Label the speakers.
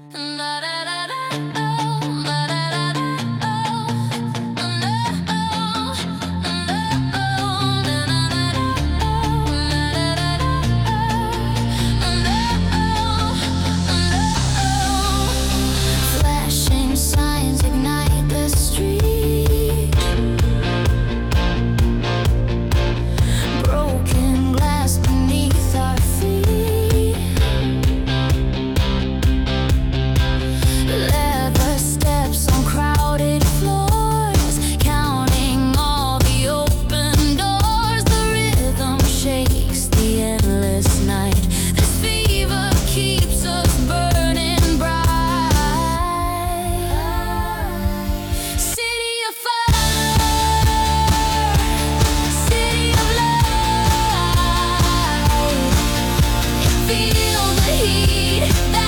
Speaker 1: Flashing signs ignite the street. Broken glass beneath our feet. Leather steps on crowded floors, counting all the open doors. The rhythm shakes the endless night. This fever keeps us burning bright. City of fire, city of light. Feel the heat.